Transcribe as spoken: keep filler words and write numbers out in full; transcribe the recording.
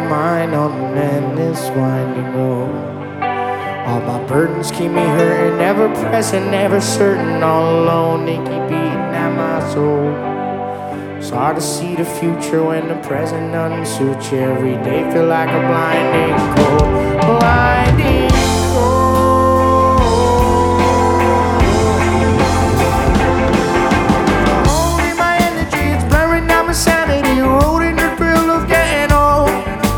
mind on an endless winding road. All my burdens keep me hurting, ever present, never certain, all alone, they keep beating at my soul. It's hard to see the future when the present doesn't suit you. Every day feel like a blinding cold, blinding